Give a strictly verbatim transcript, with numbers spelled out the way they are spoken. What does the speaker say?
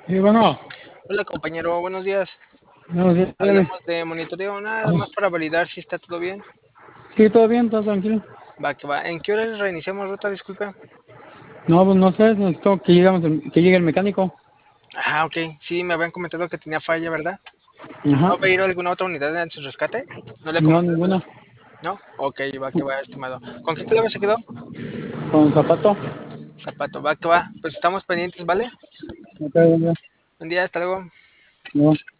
Sí, bueno, Hola compañero, buenos días. buenos días, dígame. Hablamos de monitoreo, nada más para validar si está todo bien. Sí, todo bien, todo tranquilo. Va, que va. ¿En qué hora reiniciamos ruta? Disculpe. No, pues no sé, necesito que llegamos, que llegue el mecánico. Ah, ok. Sí, me habían comentado que tenía falla, ¿verdad? Ajá, ¿No va a ir alguna otra unidad en su rescate? ¿No le no, comentaron ninguna. eso? ¿No? Ok, va, que va, estimado. ¿Con qué clave se quedó? Con zapato. Zapato, va, que va. Pues estamos pendientes, ¿vale? Ok, ya, Buen día, hasta luego. no.